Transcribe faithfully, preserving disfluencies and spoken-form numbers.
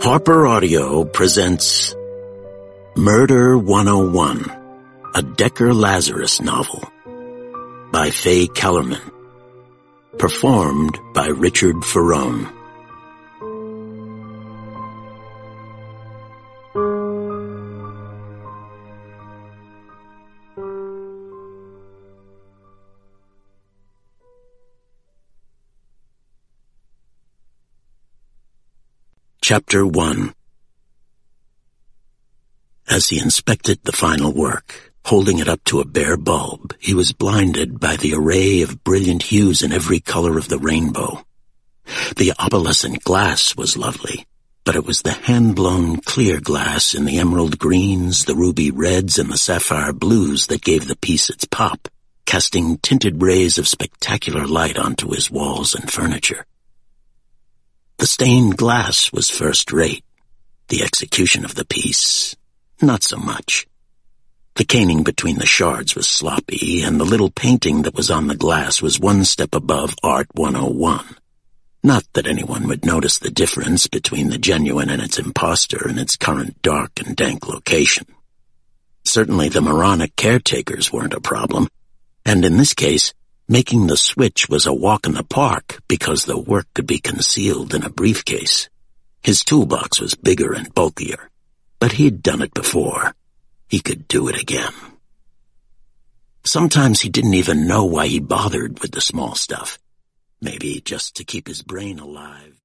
Harper Audio presents Murder one oh one, a Decker Lazarus novel by Faye Kellerman, performed by Richard Ferrone. Chapter one. As he inspected the final work, holding it up to a bare bulb, he was blinded by the array of brilliant hues in every color of the rainbow. The opalescent glass was lovely, but it was the hand-blown clear glass in the emerald greens, the ruby reds, and the sapphire blues that gave the piece its pop, casting tinted rays of spectacular light onto his walls and furniture. The stained glass was first-rate. The execution of the piece, not so much. The caning between the shards was sloppy, and the little painting that was on the glass was one step above Art one oh one. Not that anyone would notice the difference between the genuine and its imposter in its current dark and dank location. Certainly the moronic caretakers weren't a problem, and in this case, making the switch was a walk in the park because the work could be concealed in a briefcase. His toolbox was bigger and bulkier, but he'd done it before. He could do it again. Sometimes he didn't even know why he bothered with the small stuff. Maybe just to keep his brain alive.